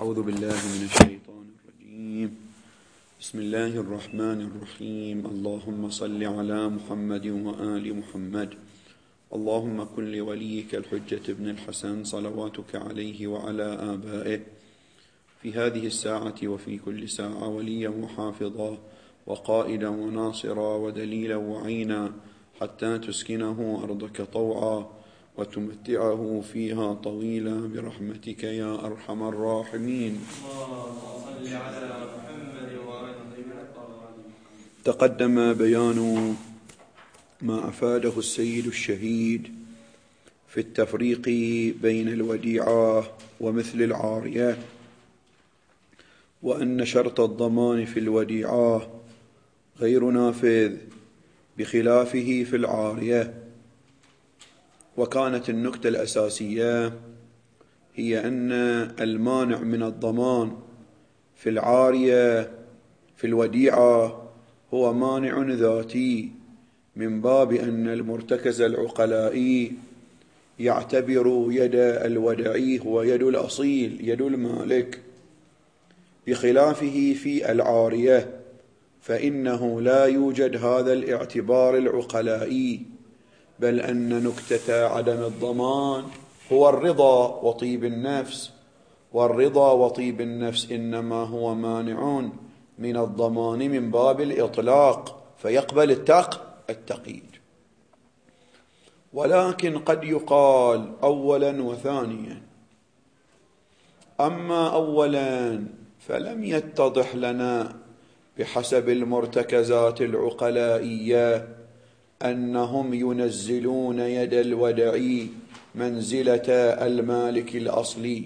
أعوذ بالله من الشيطان الرجيم. بسم الله الرحمن الرحيم. اللهم صل على محمد وآل محمد. اللهم كن لوليك الحجة ابن الحسن صلواتك عليه وعلى آبائه في هذه الساعة وفي كل ساعة وليا وحافظا وقائدا وناصرا ودليلا وعينا حتى تسكنه أرضك طوعا وتمتعه فيها طويلا برحمتك يا أرحم الراحمين. تقدم بيان ما أفاده السيد الشهيد في التفريق بين الوديعة ومثل العارية، وأن شرط الضمان في الوديعة غير نافذ بخلافه في العارية. وكانت النكتة الأساسية هي أن المانع من الضمان في العارية في الوديعة هو مانع ذاتي، من باب أن المرتكز العقلائي يعتبر يد الودعي هو يد الأصيل، يد المالك، بخلافه في العارية فإنه لا يوجد هذا الاعتبار العقلائي، بل أن نكتة عدم الضمان هو الرضا وطيب النفس، والرضا وطيب النفس إنما هو مانع من الضمان من باب الإطلاق، فيقبل التقييد. ولكن قد يقال أولا وثانيا. أما أولا فلم يتضح لنا بحسب المرتكزات العقلائية أنهم ينزلون يد الودعي منزلة المالك الأصلي،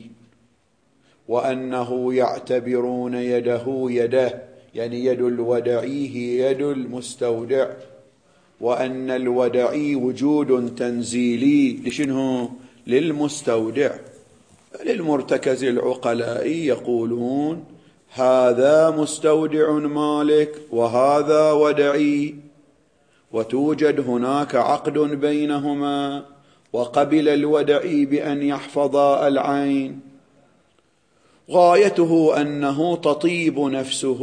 وأنه يعتبرون يده يعني يد الودعي هي يد المستودع، وأن الودعي وجود تنزيلي لشنه؟ للمستودع. للمرتكز العقلائي يقولون هذا مستودع مالك وهذا ودعي، وتوجد هناك عقد بينهما، وقبل الودعي بأن يحفظ العين، غايته أنه تطيب نفسه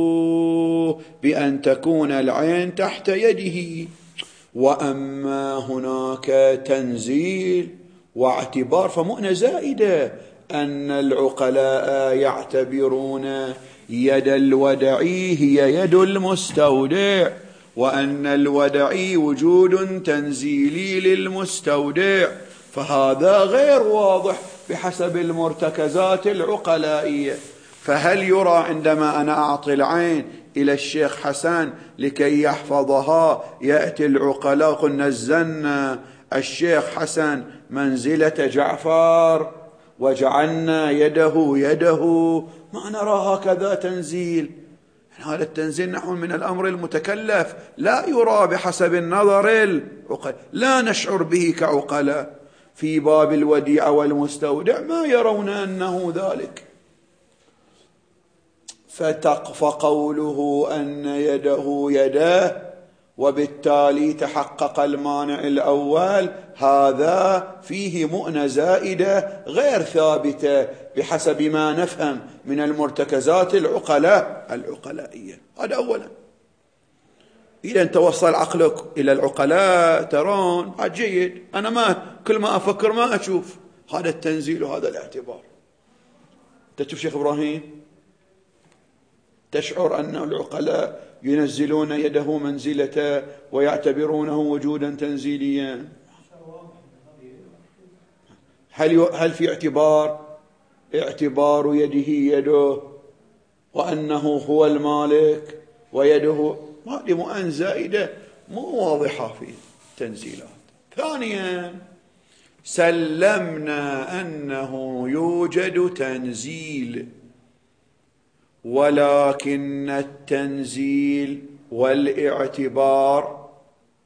بأن تكون العين تحت يده. وأما هناك تنزيل واعتبار فمؤنة زائدة، أن العقلاء يعتبرون يد الودعي هي يد المستودع، وأن الودعي وجود تنزيلي للمستودع، فهذا غير واضح بحسب المرتكزات العقلائية. فهل يرى عندما أنا أعطي العين إلى الشيخ حسن لكي يحفظها يأتي العقلاء قل نزلنا الشيخ حسن منزلة جعفر وجعلنا يده؟ ما نرى هكذا تنزيل. هذا التنزيل نحو من الأمر المتكلف لا يرى بحسب النظر العقل، لا نشعر به كعقلاء. في باب الوديعة والمستودع ما يرون أنه ذلك. فقوله أن يده وبالتالي تحقق المانع الأول، هذا فيه مؤنة زائدة غير ثابتة بحسب ما نفهم من المرتكزات العقلائية. هذا أولا. إذا توصل عقلك إلى العقلاء ترون جيد، أنا ما كل ما أفكر ما أشوف هذا التنزيل وهذا الاعتبار. تشوف شيخ إبراهيم تشعر أن العقلاء ينزلون يده منزلة ويعتبرونه وجودا تنزيليا. هل في اعتبار يده يده وأنه هو المالك ويده؟ هذه مؤن زائدة مو واضحة في التنزيلات. ثانيا سلمنا أنه يوجد تنزيل، ولكن التنزيل والاعتبار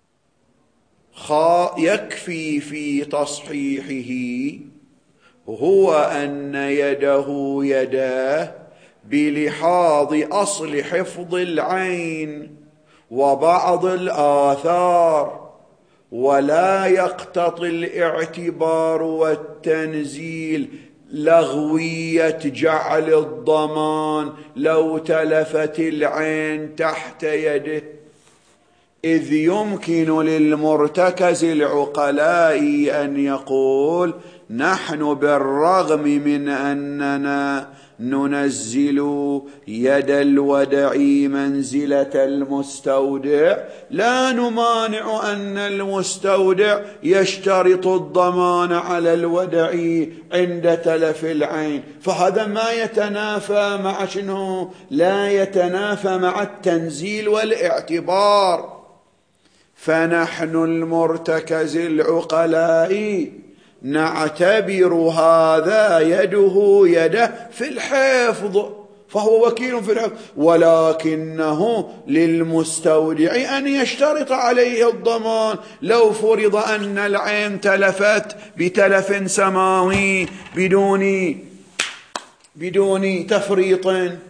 يكفي في تصحيحه هو أن يده بلحاظ أصل حفظ العين وبعض الآثار، ولا يقتضي الاعتبار والتنزيل لغوية جعل الضمان لو تلفت العين تحت يده، إذ يمكن للمرتكز العقلاء أن يقول نحن بالرغم من أننا ننزل يد الودع منزلة المستودع لا نمانع أن المستودع يشترط الضمان على الودع عند تلف العين. فهذا ما يتنافى مع شنو؟ لا يتنافى مع التنزيل والاعتبار. فنحن المرتكز العقلاء نعتبر هذا يده في الحفظ، فهو وكيل في الحفظ، ولكنه للمستودع أن يشترط عليه الضمان لو فرض أن العين تلفت بتلف سماوي بدون تفريط.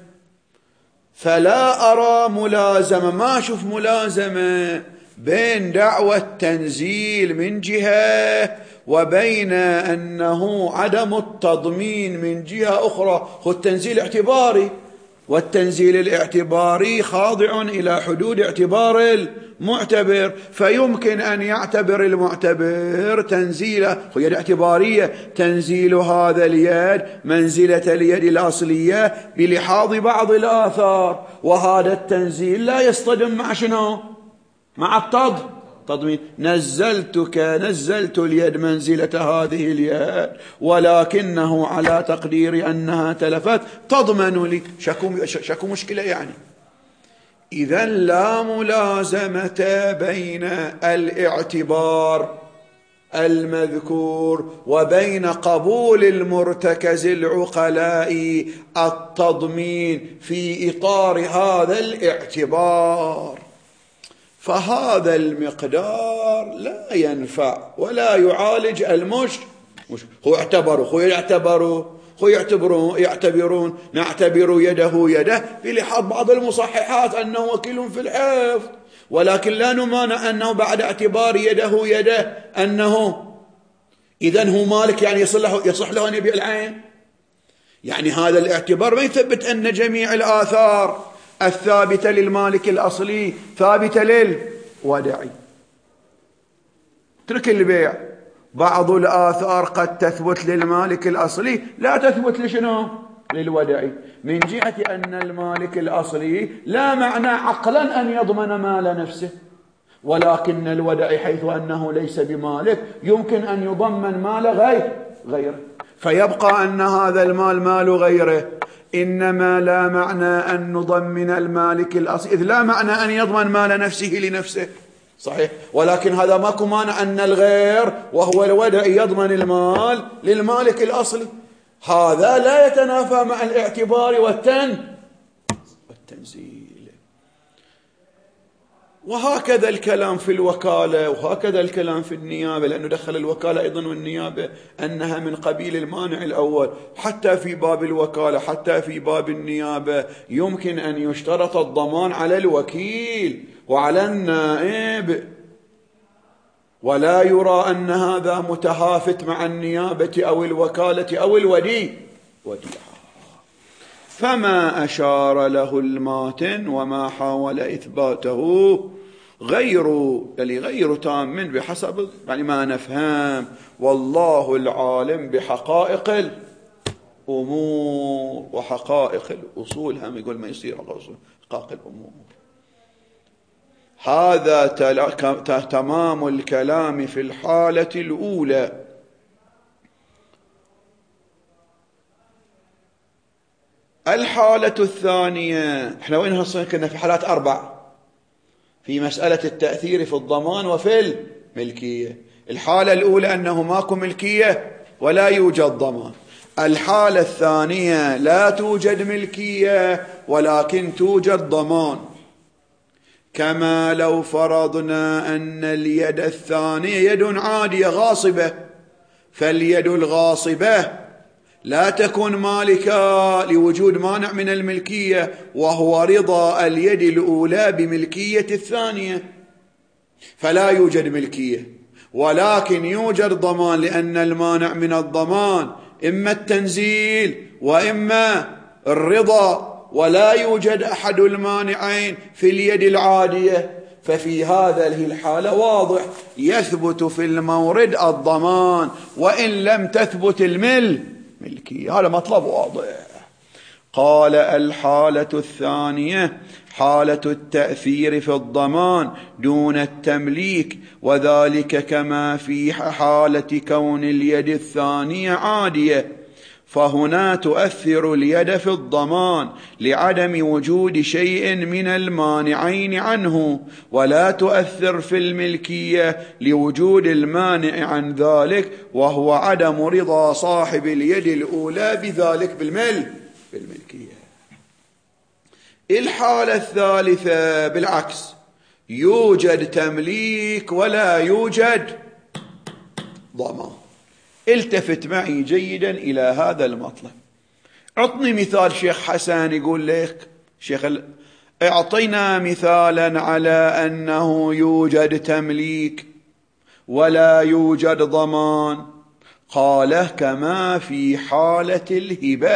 فلا أرى ملازمة، ما أشوف ملازمة بين دعوى التنزيل من جهة وبين أنه عدم التضمين من جهة أخرى. هو التنزيل اعتباري، والتنزيل الاعتباري خاضع إلى حدود اعتبار المعتبر، فيمكن أن يعتبر المعتبر تنزيله، هي الاعتبارية، تنزيل هذا اليد منزلة اليد الأصلية بلحاظ بعض الآثار، وهذا التنزيل لا يصطدم مع شنو؟ مع التضمين. نزلت اليد منزلة هذه اليد، ولكنه على تقدير أنها تلفت تضمن لي. شكو مشكلة يعني. إذن لا ملازمة بين الاعتبار المذكور وبين قبول المرتكز العقلاء التضمين في إطار هذا الاعتبار. فهذا المقدار لا ينفع ولا يعالج هو يعتبرون نعتبر يده بلحاظ بعض المصححات أنه وكيل في الحفظ، ولكن لا نمانع أنه بعد اعتبار يده أنه إذن هو مالك، يعني يصح له أن يبيع العين. يعني هذا الاعتبار ما يثبت أن جميع الآثار الثابتة للمالك الأصلي ثابتة للودعي. ترك البيع، بعض الآثار قد تثبت للمالك الأصلي لا تثبت لشنو؟ للودعي، من جهة أن المالك الأصلي لا معنى عقلا أن يضمن مال نفسه، ولكن الودعي حيث أنه ليس بمالك يمكن أن يضمن مال غيره، فيبقى أن هذا المال مال غيره. إنما لا معنى أن نضمن المالك الأصلي، إذ لا معنى أن يضمن مال نفسه لنفسه، صحيح، ولكن هذا ماكو مانع أن الغير وهو الودع يضمن المال للمالك الأصلي. هذا لا يتنافى مع الاعتبار والتنزيل. وهكذا الكلام في الوكالة، وهكذا الكلام في النيابة، لأنه دخل الوكالة أيضا والنيابة أنها من قبيل المانع الأول. حتى في باب الوكالة، حتى في باب النيابة يمكن أن يشترط الضمان على الوكيل وعلى النائب، ولا يرى أن هذا متهافت مع النيابة أو الوكالة أو الوديعة. فما أشار له الماتن وما حاول إثباته غير تام بحسب يعني ما نفهم، والله العالم بحقائق الأمور وحقائق الأصول. هم يقول ما يصير حقائق الأمور. هذا تمام الكلام في الحالة الأولى. الحالة الثانية، احنا وين كنا في حالات 4 في مسألة التأثير في الضمان وفي الملكية. الحالة الأولى أنه ماكو ملكية ولا يوجد ضمان. الحالة الثانية لا توجد ملكية ولكن توجد ضمان، كما لو فرضنا أن اليد الثانية يد عادية غاصبة، فاليد الغاصبة لا تكون مالكة لوجود مانع من الملكية، وهو رضا اليد الأولى بملكية الثانية، فلا يوجد ملكية، ولكن يوجد ضمان، لأن المانع من الضمان إما التنزيل وإما الرضا، ولا يوجد أحد المانعين في اليد العادية، ففي هذه الحالة واضح يثبت في المورد الضمان وإن لم تثبت الملكية. هذا مطلب واضح. قال: الحالة الثانية حالة التأثير في الضمان دون التمليك، وذلك كما في حالة كون اليد الثانية عادية، فهنا تؤثر اليد في الضمان لعدم وجود شيء من المانعين عنه، ولا تؤثر في الملكية لوجود المانع عن ذلك، وهو عدم رضا صاحب اليد الأولى بذلك بالملكية. الحالة الثالثة بالعكس، يوجد تمليك ولا يوجد ضمان. التفت معي جيدا إلى هذا المطلب. اعطني مثال شيخ حسن يقول لك شيخ اعطينا مثالا على أنه يوجد تمليك ولا يوجد ضمان. قاله: كما في حالة الهبة،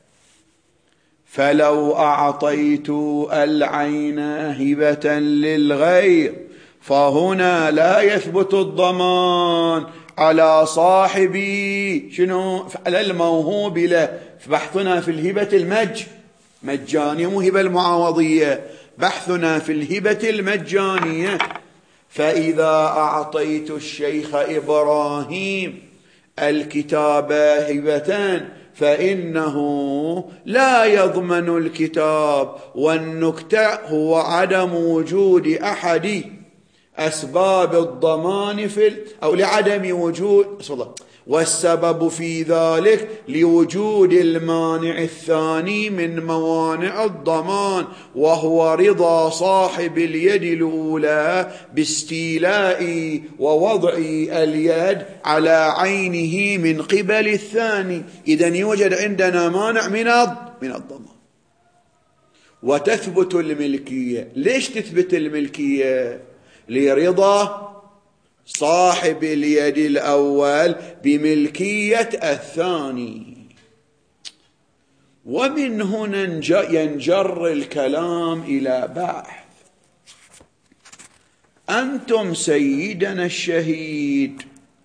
فلو أعطيت العين هبة للغير فهنا لا يثبت الضمان على صاحبي على الموهوب له. بحثنا في الهبة المجانية مو هبة المعاوضية، بحثنا في الهبة المجانية. فإذا أعطيت الشيخ إبراهيم الكتاب هبة فإنه لا يضمن الكتاب، والنكتة هو عدم وجود أحد أسباب الضمان أو لعدم وجود، والسبب في ذلك لوجود المانع الثاني من موانع الضمان، وهو رضا صاحب اليد الأولى باستيلاء ووضع اليد على عينه من قبل الثاني. إذن يوجد عندنا مانع من الضمان وتثبت الملكية. ليش تثبت الملكية؟ لرضا صاحب اليد الأول بملكية الثاني. ومن هنا ينجر الكلام إلى بحث. أنتم سيدنا الشهيد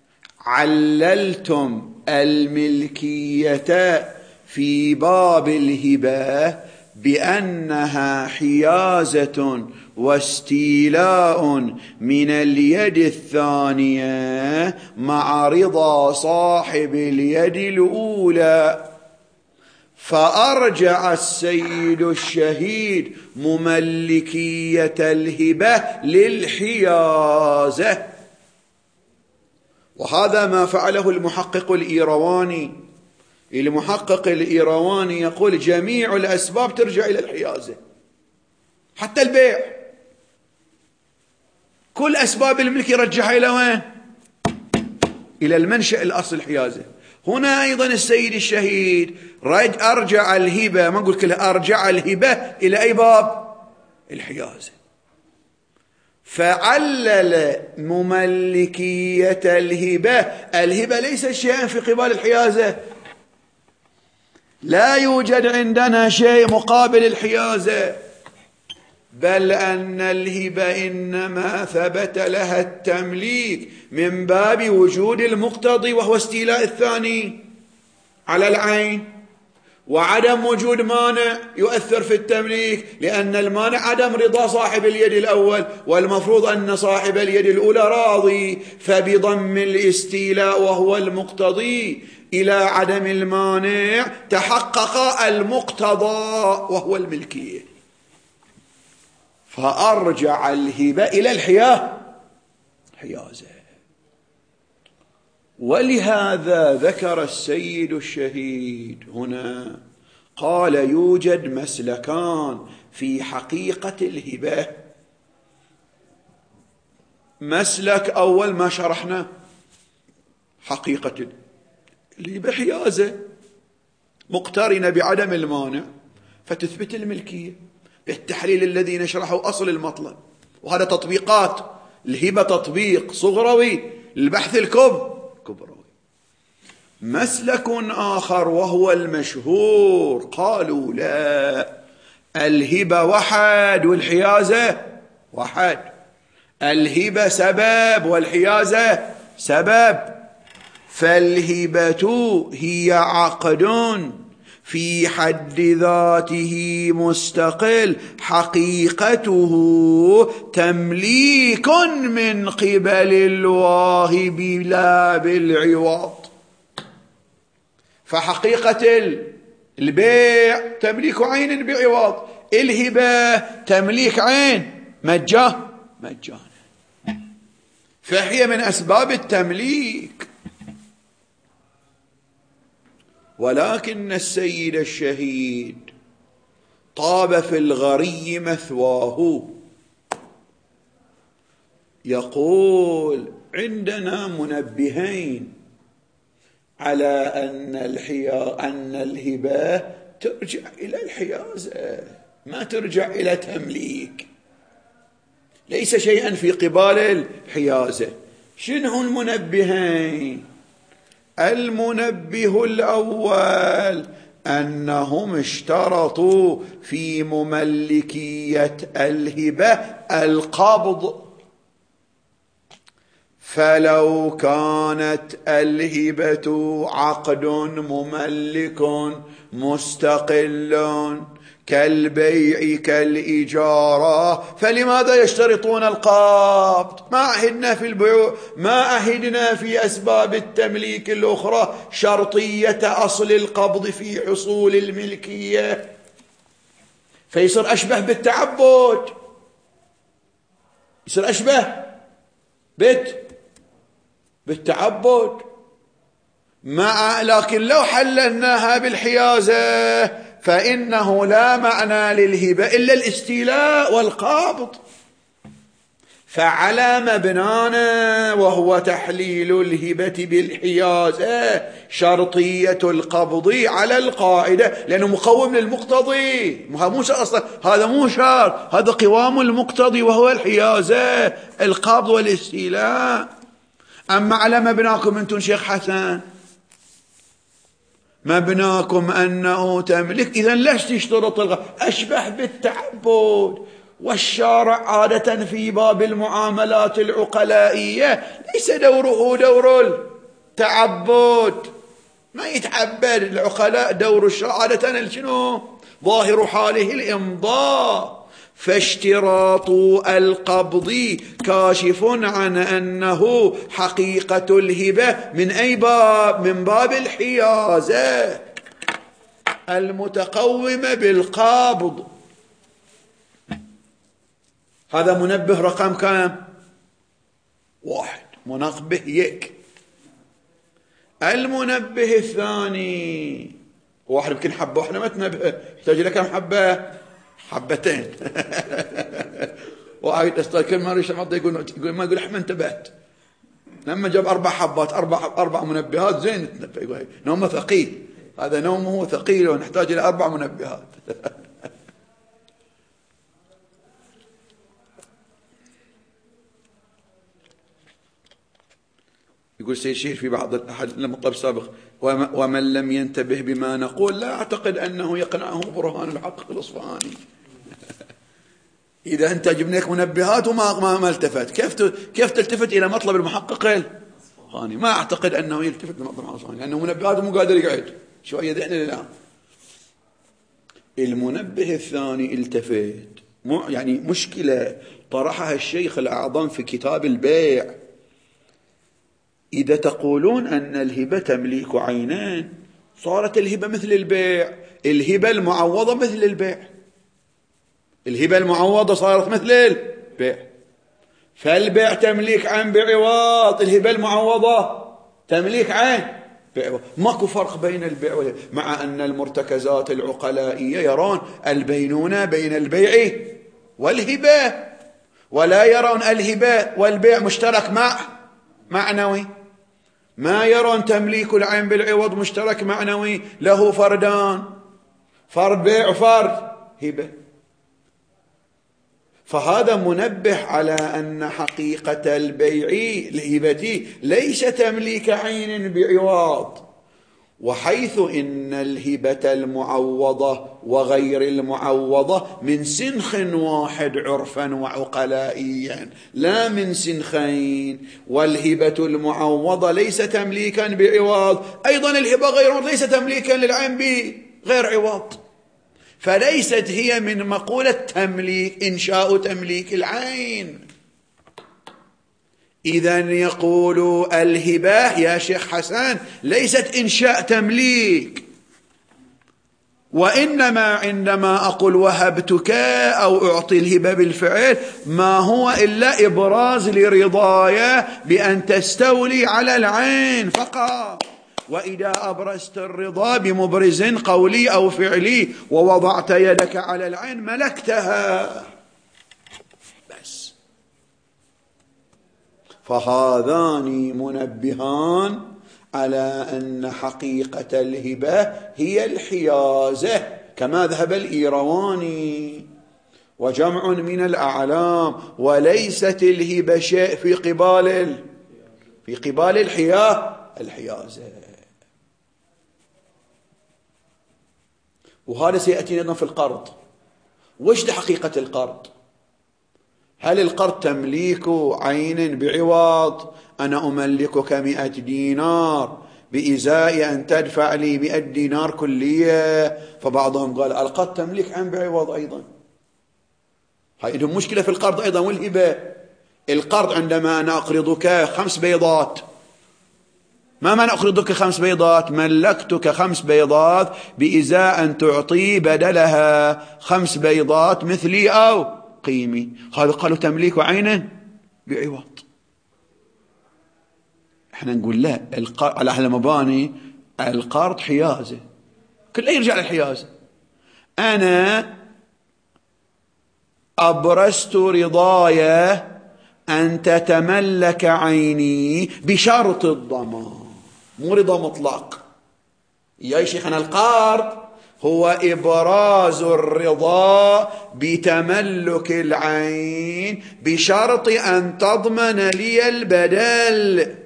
عللتم الملكية في باب الهبة بأنها حيازة واستيلاء من اليد الثانية مع رضا صاحب اليد الأولى، فأرجع السيد الشهيد مملكية الهبة للحيازة. وهذا ما فعله المحقق الإيرواني. المحقق الإيرواني يقول جميع الأسباب ترجع إلى الحيازة، حتى البيع، كل أسباب الملك يرجعها إلى وين؟ إلى المنشأ الأصل الحيازة. هنا أيضا السيد الشهيد أرجع الهبة، ما نقول كلها، أرجع الهبة إلى أي باب؟ الحيازة. فعلل مملكية الهبة ليس شيئا في قبال الحيازة، لا يوجد عندنا شيء مقابل الحيازة، بل أن الهبة إنما ثبت لها التمليك من باب وجود المقتضي، وهو استيلاء الثاني على العين، وعدم وجود مانع يؤثر في التمليك، لأن المانع عدم رضا صاحب اليد الأول، والمفروض أن صاحب اليد الأولى راضي، فبضم الاستيلاء وهو المقتضي إلى عدم المانع تحقق المقتضى وهو الملكية، فأرجع الهبة إلى الحيازة. ولهذا ذكر السيد الشهيد هنا، قال يوجد مسلكان في حقيقة الهبة. مسلك أول ما شرحنا، حقيقة الهبة حيازة مقترنة بعدم المانع فتثبت الملكية بالتحليل الذي نشرحه أصل المطلب، وهذا تطبيقات الهبة، تطبيق صغروي للبحث الكبروي. مسلك آخر وهو المشهور، قالوا لا، الهبة وحد والحيازة وحد، الهبة سبب والحيازة سبب، فالهبة هي عقد في حد ذاته مستقل، حقيقته تمليك من قبل الواهب لا بالعوض. فحقيقة البيع تمليك عين بعوض، الهبة تمليك عين مجانا، فهي من أسباب التمليك. ولكن السيد الشهيد طاب في الغري مثواه يقول عندنا منبهين على أن الهبة ترجع إلى الحيازة، ما ترجع إلى تمليك، ليس شيئا في قبال الحيازة. شنو المنبهين؟ المنبه الأول أنهم اشترطوا في مملكية الهبة القبض، فلو كانت الهبة عقد مملك مستقل كالبيع كالإجارة فلماذا يشترطون القبض؟ ما عهدنا في البيوع، ما عهدنا في أسباب التمليك الأخرى شرطية أصل القبض في حصول الملكية، فيصير أشبه بالتعبد، يصير أشبه بالتعبد لكن لو حللناها بالحيازة فإنه لا معنى للهبة إلا الاستيلاء والقبض. فعلى مبنانا وهو تحليل الهبة بالحيازة شرطية القبض على القاعدة، لأنه مقوم للمقتضي، هذا مو شرط، هذا قوام المقتضي وهو الحيازة القبض والاستيلاء. أما على مبناكم أنتم شيخ حسن، مبناكم أنه تملك، إذن ليش تشترط أشبه بالتعبد. والشارع عادة في باب المعاملات العقلائية ليس دوره دور التعبد، ما يتعبد العقلاء، دور الشارع عادة شنو؟ ظاهر حاله الإمضاء. فاشتراط القبض كاشف عن أنه حقيقة الهبة من أي باب؟ من باب الحيازة المتقومة بالقبض. هذا منبه رقم كم؟ 1. منبه يك. المنبه الثاني، واحد يمكن حبة واحدة ما تنبه، يحتاج لك كم حبة؟ حبتين. واحد يستطيع كل ما يقول ما يقول احنا انتبهت، لما جاب 4 حبات 4 منبهات زين تنبه، يقول نومه ثقيل، هذا نومه ثقيل ونحتاج إلى 4 منبهات. يقول سيد شيخ في بعض أحد المطلب السابق ومن لم ينتبه بما نقول لا أعتقد أنه يقنعه برهان الحق الإصفهاني. إذا أنت جبنا لك منبهات وما التفت، كيف تلتفت إلى مطلب المحقق الإصفهاني؟ ما أعتقد أنه يلتفت لمطلب الإصفهاني لأنه منبهات مو قادر يقعد شوية ذهن الآن. المنبه الثاني التفت، يعني مشكلة طرحها الشيخ الأعظم في كتاب البيع. إذا تقولون أن الهبة تمليك عينين، صارت الهبة مثل البيع، الهبة المعوضة مثل البيع، الهبة المعوضة صارت مثل البيع، فالبيع تمليك عين بعوض، الهبة المعوضة تمليك عين بعوض. ماكو فرق بين البيع والهبة، مع أن المرتكزات العقلائية يرون البينونة بين البيع والهبة، ولا يرون الهبة والبيع مشترك معنوي، ما يرون تمليك العين بالعوض مشترك معنوي، له فردان، فرد بيع وفرد هبة. فهذا منبه على أن حقيقة البيع الهبة ليس تمليك عين بعوض، وحيث إن الهبة المعوضة وغير المعوضة من سنخ واحد عرفا وعقلائيا لا من سنخين، والهبة المعوضة ليس تمليكا بعوض، أيضا الهبة غير ليس تمليكا للعين بغير عوض، فليست هي من مقولة تمليك إنشاء تمليك العين. إذن يقول الهبة يا شيخ حسن ليست إنشاء تمليك، وإنما عندما أقول وهبتك أو أعطي الهبة بالفعل ما هو إلا إبراز لرضايا بأن تستولي على العين فقط. وإذا أبرزت الرضا بمبرز قولي أو فعلي ووضعت يدك على العين ملكتها بس. فهذان منبهان على أن حقيقة الهبة هي الحيازة كما ذهب الإيرواني وجمع من الأعلام، وليست الهبة شيء في قبال الحيازة. وهذا سيأتينا أيضا في القرض. وش حقيقة القرض؟ هل القرض تمليك عين بعوض؟ أنا أملكك 100 دينار بإزاء أن تدفع لي 100 دينار كلية. فبعضهم قال القرض تمليك عين بعوض أيضا. هاي عندهم مشكلة في القرض أيضا والهبة. القرض عندما أنا أقرضك 5 بيضات، ما من أقرضك 5 بيضات، ملكتك 5 بيضات بإزاء أن تعطي بدلها 5 بيضات مثلي أو قيمي. هذا قالوا تمليك عين بعوض. احنا نقول لا، على أهل المباني القرض حيازة، كله يرجع للحيازة. أنا أبرزت رضاي أن تتملك عيني بشرط الضمان، مو رضا مطلق. يا شيخنا القرض هو إبراز الرضا بتملك العين بشرط أن تضمن لي البدل.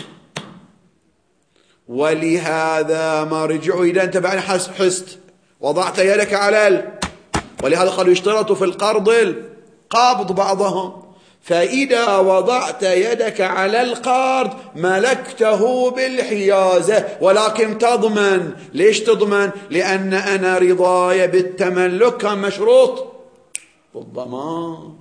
ولهذا مرجع إذا أنت بعد حست وضعت يدك على ولهذا قالوا يشترطوا في القرض القابض بعضهم. فإذا وضعت يدك على القرض ملكته بالحيازة، ولكن تضمن. ليش تضمن؟ لأن أنا رضاي بالتملك كان مشروط بالضمان.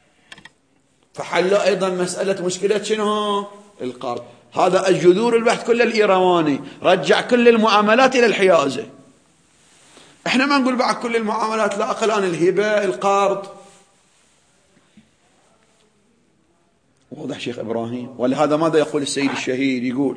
فحلوا أيضا مسألة مشكلة شنو؟ القرض. هذا الجذور البحث كل الإيرواني رجع كل المعاملات إلى الحيازة. احنا ما نقول بعد كل المعاملات، لا أقل عن الهبة القرض. واضح شيخ إبراهيم؟ ولهذا ماذا يقول السيد الشهيد؟ يقول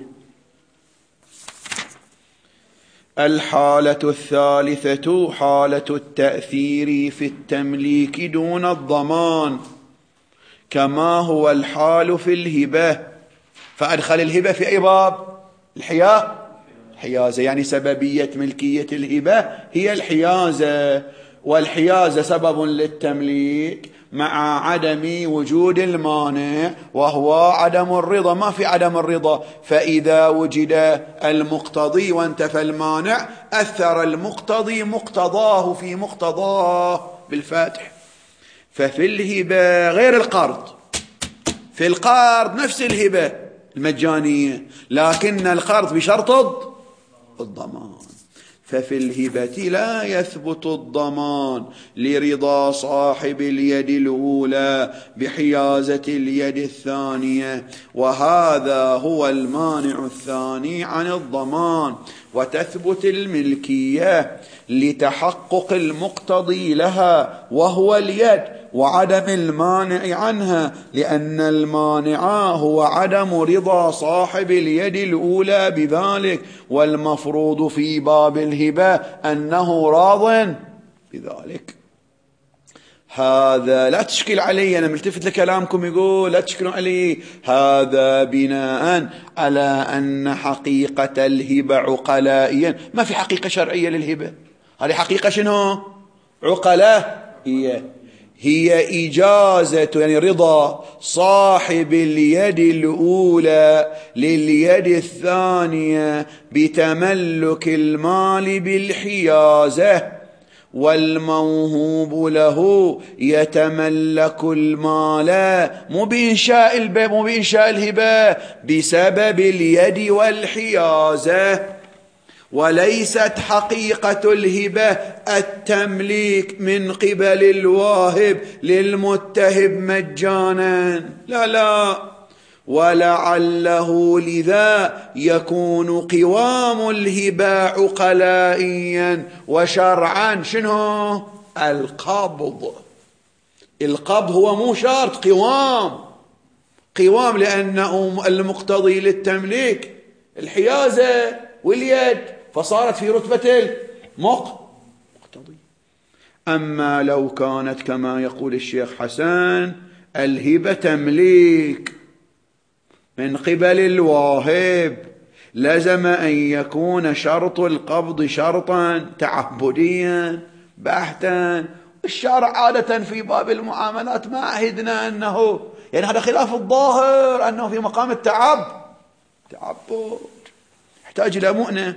الحالة الثالثة حالة التأثير في التمليك دون الضمان كما هو الحال في الهبة. فأدخل الهبة في أي باب؟ الحيازة، يعني سببية ملكية الهبة هي الحيازة، والحيازة سبب للتمليك مع عدم وجود المانع وهو عدم الرضا. ما في عدم الرضا، فإذا وجد المقتضي وانتفى المانع أثر المقتضي مقتضاه في مقتضاه بالفاتح. ففي الهبة غير القرض، في القرض نفس الهبة المجانية، لكن القرض بشرط الضمان. ففي الهبة لا يثبت الضمان لرضا صاحب اليد الأولى بحيازة اليد الثانية، وهذا هو المانع الثاني عن الضمان. وتثبت الملكية لتحقق المقتضي لها وهو اليد وعدم المانع عنها، لأن المانع هو عدم رضا صاحب اليد الأولى بذلك، والمفروض في باب الهبة أنه راض بذلك. هذا لا تشكل علي، أنا ملتفت لكلامكم يقول لا تشكلوا علي. هذا بناء على أن حقيقة الهبة عقلائيا، ما في حقيقة شرعية للهبة. هذه حقيقة شنو؟ عقلائية. هي إجازة يعني رضا صاحب اليد الأولى لليد الثانية بتملك المال بالحيازة، والموهوب له يتملك المال مو بإنشاء الهبة بسبب اليد والحيازة. وليست حقيقة الهبة التمليك من قبل الواهب للمتهب مجانا، لا، ولعله لذا يكون قوام الهبة عقلائيا وشرعا. شنو؟ القبض هو مو شرط، قوام لأنه المقتضي للتمليك الحيازة واليد، فصارت في رتبة المقتضي. أما لو كانت كما يقول الشيخ حسن الهبة تمليك من قبل الواهب، لزم أن يكون شرط القبض شرطا تعبديا بحتا. الشرع عادة في باب المعاملات ما عهدنا أنه يعني هذا خلاف الظاهر أنه في مقام تعبد، يحتاج إلى مؤنة.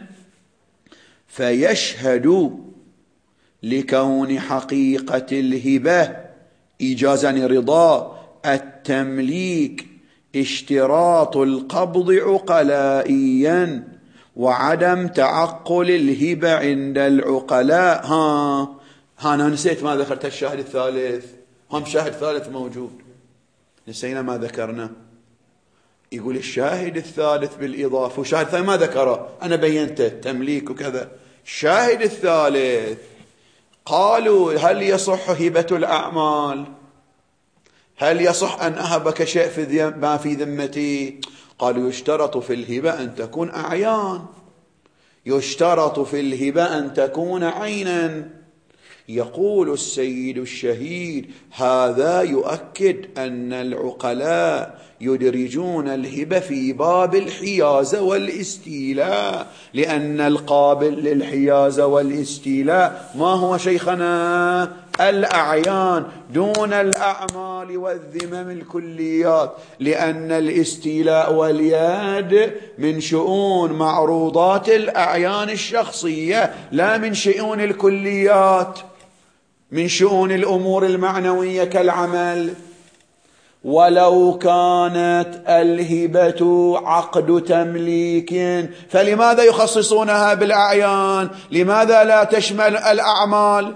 فيشهد لكون حقيقة الهبة إجازة رضا التمليك اشتراط القبض عقلائيا وعدم تعقل الهبة عند العقلاء. أنا نسيت ما ذكرت الشاهد الثالث، هم شاهد ثالث موجود نسينا ما ذكرنا. يقول الشاهد الثالث بالإضافة، وشاهد الثالث ما ذكره، أنا بينته تمليك وكذا. الشاهد الثالث قالوا هل يصح هبة الأعمال؟ هل يصح أن أهبك شيء ما في ذمتي؟ قالوا يشترط في الهبة أن تكون أعيان، يشترط في الهبة أن تكون عينا. يقول السيد الشهيد هذا يؤكد أن العقلاء يدرجون الهبة في باب الحيازة والاستيلاء، لأن القابل للحيازة والاستيلاء ما هو شيخنا؟ الأعيان دون الأعمال والذمم الكليات، لأن الاستيلاء واليد من شؤون معروضات الأعيان الشخصية لا من شؤون الكليات، من شؤون الأمور المعنوية كالعمل. ولو كانت الهبة عقد تمليك فلماذا يخصصونها بالأعيان؟ لماذا لا تشمل الأعمال؟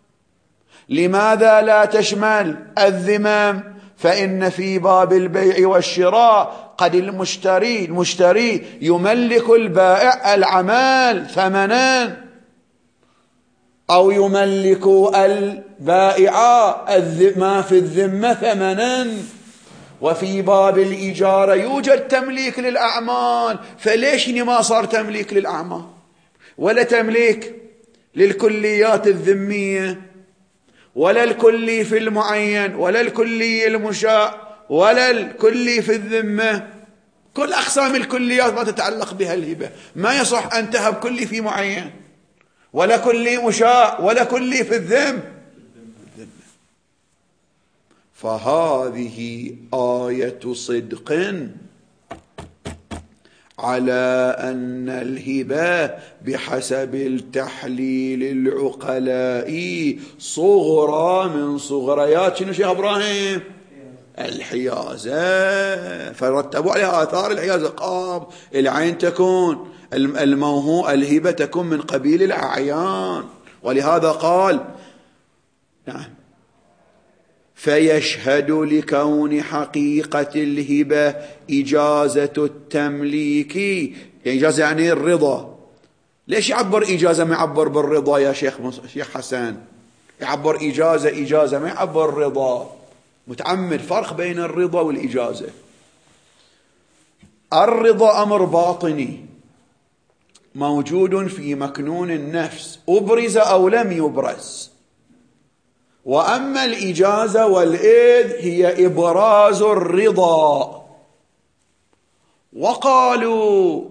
لماذا لا تشمل الذمم؟ فإن في باب البيع والشراء قد المشتري يملك البائع العمل ثمنا، أو يملك البائع ما في الذمة ثمنا. وفي باب الإجارة يوجد تمليك للأعمال، فليش ما صار تمليك للأعمال ولا تمليك للكليات الذمية ولا الكلي في المعين ولا الكلي المشاع ولا الكلي في الذمة؟ كل أقسام الكليات ما تتعلق بها الهبة. ما يصح أن تهب كلي في معين ولا كلي مشاع ولا كلي في الذمة. فهذه آية صدق على أن الهبة بحسب التحليل العقلائي صغرى من صغريات شنو شيخ إبراهيم؟ الحيازة. فرتبوا عليها آثار الحيازة، قام العين تكون الهبة تكون من قبيل الأعيان. ولهذا قال نعم فيشهد لكون حقيقة الهبة إجازة التمليك، يعني إجازة يعني الرضا. ليش يعبر إجازة ما يعبر بالرضا يا شيخ حسن؟ يعبر إجازة ما يعبر الرضا، متعمد. فرق بين الرضا والإجازة. الرضا أمر باطني موجود في مكنون النفس، أبرز أو لم يبرز. وأما الإجازة والإذن هي إبراز الرضا. وقالوا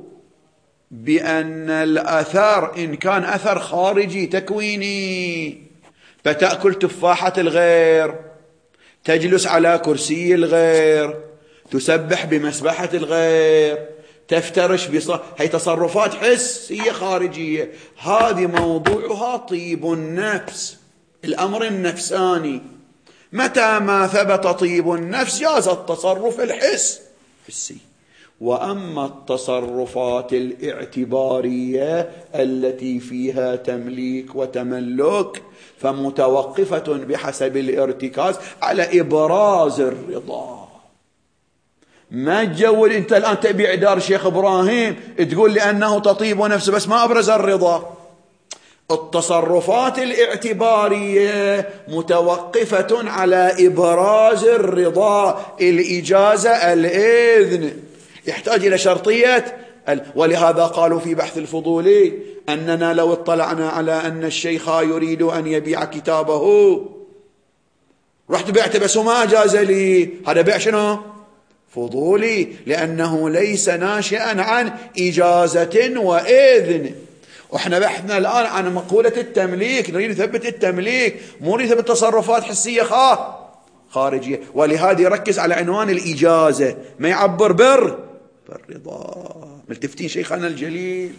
بأن الأثر إن كان أثر خارجي تكويني فتأكل تفاحة الغير، تجلس على كرسي الغير، تسبح بمسبحة الغير، تفترش هي تصرفات حسية خارجية. هذه موضوعها طيب النفس، الأمر النفساني. متى ما ثبت طيب النفس جاز التصرف الحسي. وأما التصرفات الاعتبارية التي فيها تمليك وتملك فمتوقفة بحسب الارتكاز على إبراز الرضا. ما تجول أنت الآن تبيع دار الشيخ إبراهيم تقول لأنه تطيب نفسه بس ما أبرز الرضا. التصرفات الاعتبارية متوقفة على إبراز الرضا، الإجازة، الإذن، يحتاج إلى شرطية. ولهذا قالوا في بحث الفضولي أننا لو اطلعنا على أن الشيخ يريد أن يبيع كتابه رحت بعته بس ما أجاز لي، هذا بيع شنو؟ فضولي، لأنه ليس ناشئا عن إجازة وإذن. وإحنا بحثنا الآن عن مقولة التمليك، نريد نثبت التمليك، مو نريد نثبت تصرفات حسية خارجية. ولهذا يركز على عنوان الإجازة، ما يعبر بالرضا. ملتفتين شيخنا الجليل.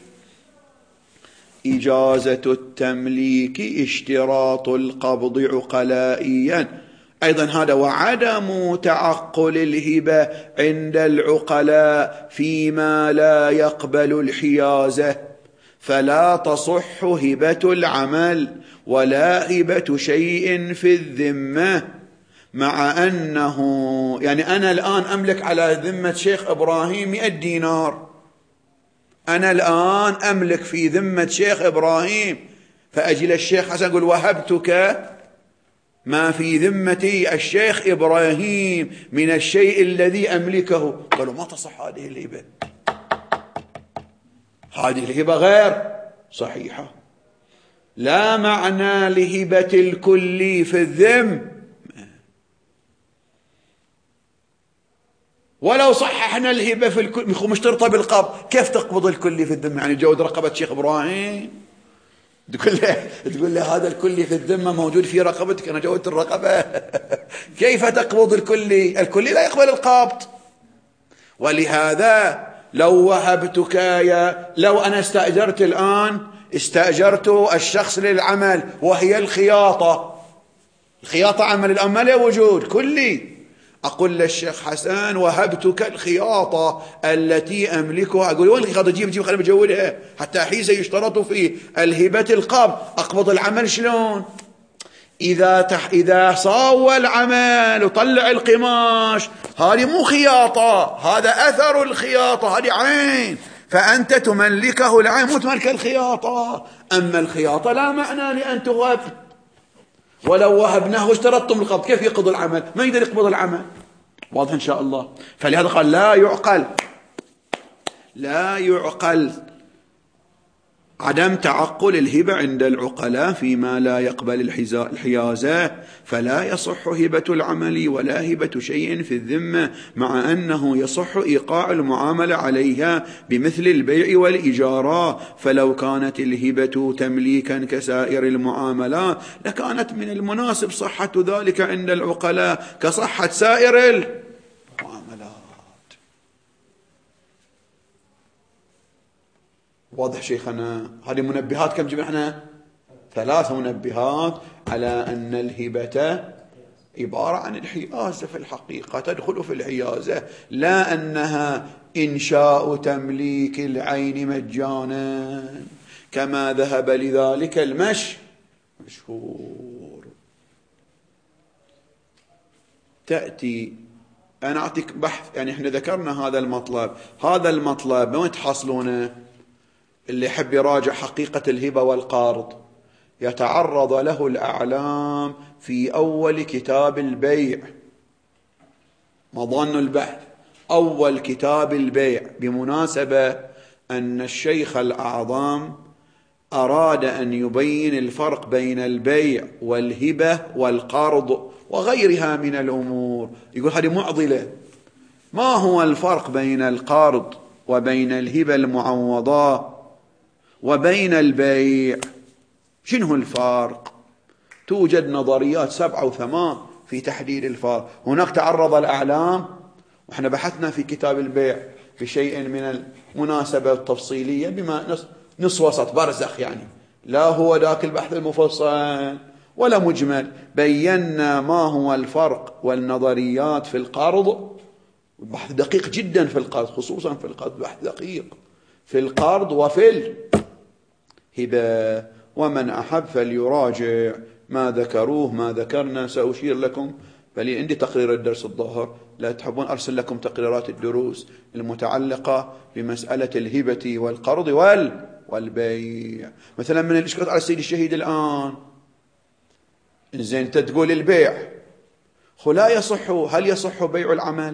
إجازة التمليك اشتراط القبض عقلائيا. أيضا هذا وعدم تعقل الهبة عند العقلاء فيما لا يقبل الحيازة، فلا تصح هبة العمل ولا هبة شيء في الذمة، مع أنه يعني أنا الآن أملك على ذمة شيخ إبراهيم 100 دينار، أنا الآن أملك في ذمة شيخ إبراهيم، فأجي للشيخ حسن أقول وهبتك ما في ذمتي الشيخ إبراهيم من الشيء الذي أملكه. قالوا ما تصح هذه الهبة، هذه الهبة غير صحيحة. لا معنى لهبة الكل في الذم. ولو صححنا الهبة في الكل مشترطة بالقبض، كيف تقبض الكل في الذمة؟ يعني جود رقبة شيخ إبراهيم تقول له هذا الكل في الذمة موجود في رقبتك، أنا جودت الرقبة كيف تقبض الكل؟ الكل لا يقبل القبض. ولهذا لو وهبتك لو أنا استأجرت الآن، استأجرت الشخص للعمل وهي الخياطة عمل الآن ما له وجود كلي، أقول للشيخ حسن وهبتك الخياطة التي أملكها، أقول وين الخياطة؟ جيب خلينا بجولها حتى حيث يشترط في الهبة القبض. أقبض العمل شلون؟ إذا صاوى العمل وطلع القماش، هذه مو خياطة، هذا أثر الخياطة، هذه عين، فأنت تملكه العين مو تملك الخياطة. أما الخياطة لا معنى لأن تغب. ولو وهبناه واشترطتم القبض كيف يقضي العمل؟ ما يقدر يقبض العمل. واضح إن شاء الله. فلهذا قال لا يعقل عدم تعقل الهبة عند العقلاء فيما لا يقبل الحيازة، فلا يصح هبة العمل ولا هبة شيء في الذمة، مع أنه يصح إيقاع المعاملة عليها بمثل البيع والإجارة. فلو كانت الهبة تمليكا كسائر المعاملات لكانت من المناسب صحة ذلك عند العقلاء كصحة سائر المعاملات. واضح شيخنا؟ هذه منبهات كم جمعنا؟ 3 منبهات على أن الهبة عبارة عن الحيازة في الحقيقة، تدخل في الحيازة، لا أنها إنشاء تمليك العين مجانا كما ذهب لذلك المشهور. تأتي أنا أعطيك بحث، يعني إحنا ذكرنا هذا المطلب ما تحصلونه. اللي يحب يراجع حقيقة الهبة والقرض يتعرض له الأعلام في أول كتاب البيع، مظن البحث أول كتاب البيع، بمناسبة أن الشيخ الأعظم أراد أن يبين الفرق بين البيع والهبة والقرض وغيرها من الأمور. يقول هذه معضلة، ما هو الفرق بين القرض وبين الهبة المعوضة وبين البيع؟ شنو الفرق؟ توجد نظريات 7 و8 في تحديد الفارق. هناك تعرض الأعلام، وإحنا بحثنا في كتاب البيع بشيء من المناسبة التفصيلية بما نص وسط برزخ، يعني لا هو ذاك البحث المفصل ولا مجمل. بينا ما هو الفرق والنظريات في القرض، بحث دقيق جدا في القرض، خصوصا في القرض بحث دقيق في القرض وفي الهبة. ومن أحب فليراجع ما ذكروه ما ذكرنا. سأشير لكم، بل عندي تقرير الدرس الظاهر، لا تحبون أرسل لكم تقريرات الدروس المتعلقة بمسألة الهبة والقرض والبيع. مثلا من الإشكالات على السيد الشهيد الآن، إنزين أنت تقول البيع لا يصح، هل يصح بيع العمل؟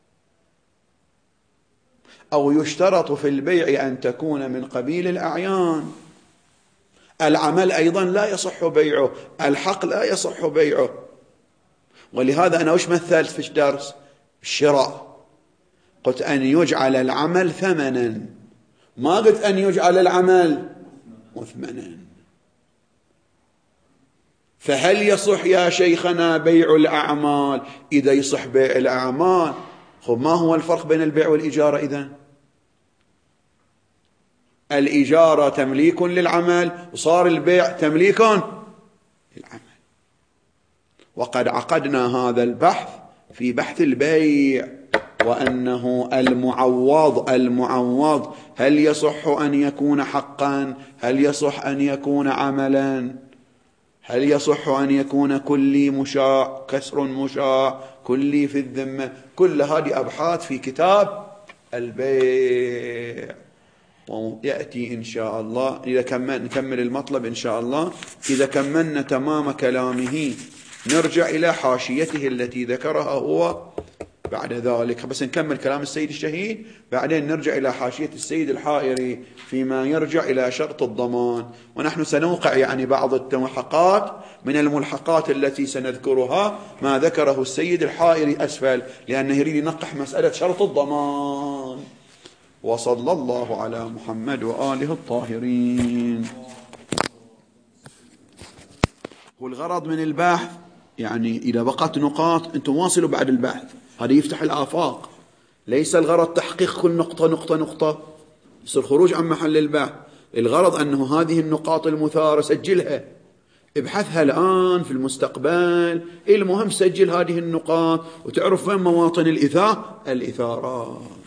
أو يشترط في البيع أن تكون من قبيل الأعيان. العمل أيضا لا يصح بيعه، الحق لا يصح بيعه. ولهذا أنا وش مثلت في الدرس؟ الشراء، قلت أن يجعل العمل ثمنا، ما قلت أن يجعل العمل مثمنا. فهل يصح يا شيخنا بيع الأعمال؟ إذا يصح بيع الأعمال، ما هو الفرق بين البيع والإجارة إذن؟ الإجارة تمليك للعمل، وصار البيع تمليك للعمل. وقد عقدنا هذا البحث في بحث البيع، وأنه المعوض هل يصح أن يكون حقا؟ هل يصح أن يكون عملا؟ هل يصح أن يكون كلي مشاع، كسر مشاع، كلي في الذمة؟ كل هذه أبحاث في كتاب البيع. ويأتي إن شاء الله إذا نكمل المطلب إن شاء الله. إذا كملنا تمام كلامه نرجع إلى حاشيته التي ذكرها هو بعد ذلك. بس نكمل كلام السيد الشهيد، بعدين نرجع إلى حاشية السيد الحائري فيما يرجع إلى شرط الضمان. ونحن سنوقع يعني بعض التمحقات من الملحقات التي سنذكرها ما ذكره السيد الحائري أسفل، لأنه يريد ينقح مسألة شرط الضمان. وصلى الله على محمد وآله الطاهرين. والغرض من البحث يعني إذا بقت نقاط أنتم واصلوا بعد البحث، هذا يفتح الآفاق. ليس الغرض تحقيق كل نقطة نقطة نقطة يصير خروج عن محل البحث. الغرض أنه هذه النقاط المثارة سجلها، ابحثها الآن في المستقبل. المهم سجل هذه النقاط وتعرف وين مواطن الإثارات.